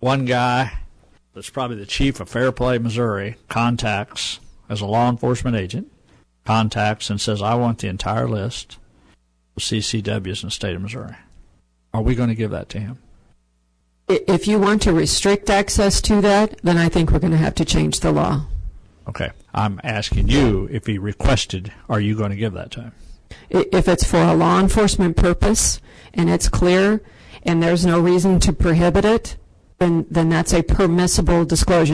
one guy that's probably the chief of Fair Play, Missouri, contacts as a law enforcement agent, contacts and says, I want the entire list of CCWs in the state of Missouri. Are we going to give that to him? If you want to restrict access to that, then I think we're going to have to change the law. Okay. I'm asking you, if he requested, are you going to give that to him? If it's for a law enforcement purpose and it's clear and there's no reason to prohibit it, then that's a permissible disclosure.